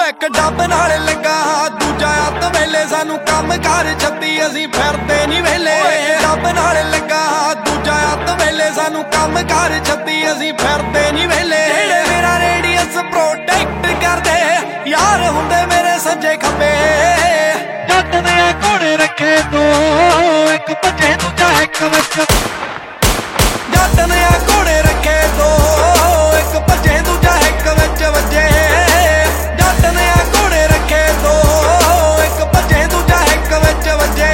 एक डब नाल लगा दूजा अत वेले सानू कम कर छत्ती असीं फिरदे नी वेले। डब नाल लगा दूजा अत वेले सानू कम कर छत्ती असीं फिरदे नी वेले। जेड़े मेरा रेडियस प्रोटेक्ट करदे यार हुंदे मेरे सज्जे खब्बे। जट ने घोड़े रखे दो एक भजे दूजा एक विच। जट ने घोड़े रखे दो एक भजे दूजा एक विच वजे। जट ने घोड़े रखे दो एक भजे दूजा एक विच वजे।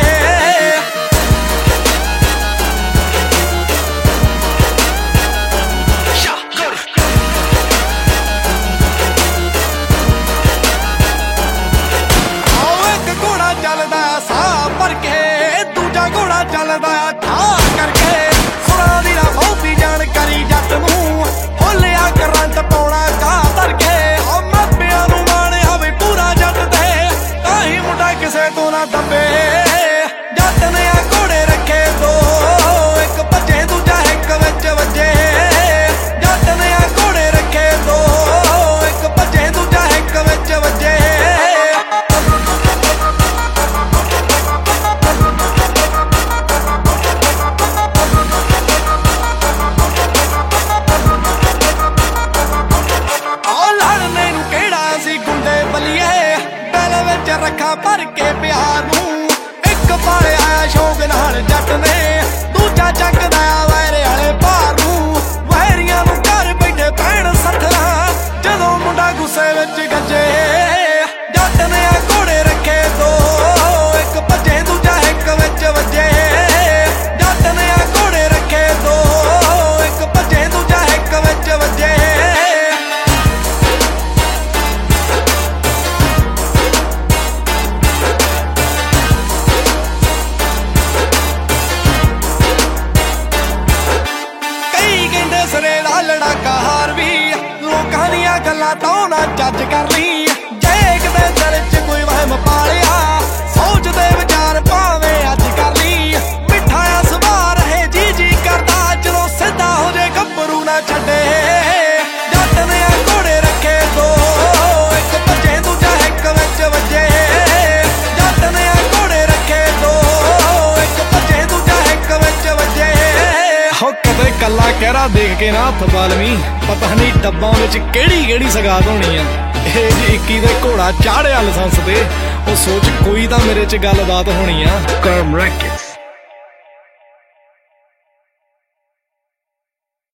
एक घोड़ा चलदा साह भर के दूजा घोड़ा चलदा ठा करके। सुना दी ना बहुती जानकारी जट नूं होलिया करंट पाउणा घाह धर के। मापियां नूं माणिया वी पूरा जट ते ताही मुंडा किसे तो ना दबे। जट ने घोड़े रखे दो एक भजे दूजा एक विच वजे। जट ने घोड़े रखे दो एक भजे दूजा एक विच वजे। रखा भर के प्यार नूं एक पालिया शौक नाल जट ने दूजा चकदा वैरे वाले भार नूं। वैरियां नूं घर बैठे पैण सट्ठना जदों मुंडा गुस्से विच गजे। जट ने घोड़े रखे दो एक भजे दूजा एक विच वजे। जट ने घोड़े रखे दो एक भजे दूजा एक विच वजे। लड़ाका हार भी लोकां दियां गल्लां तो ना जज कर ली। जे किते दिल च कोई वहम पालिया सोचदे विचार भावें अज कर ली। मिठाया सुभाऽ रहे जी जी करदा चलो सीधा हो जे गब्बरू ना छड्डे। जट ने घोड़े रखे दो एक भजे दूजा एक विच वजे। जट ने घोड़े रखे दो एक भजे दूजा एक विच वजे। कदे कला कहरा देख के ना हथ पालवी पता नहीं डब्बां विच केड़ी केड़ी सगात होनी आ। ਇਹ जी 21 ਦੇ ਘੋੜਾ ਚਾੜਿਆ ਲਾਇਸੈਂਸ ਤੇ ਉਹ सोच कोई ਤਾਂ ਮੇਰੇ च गलबात होनी आ।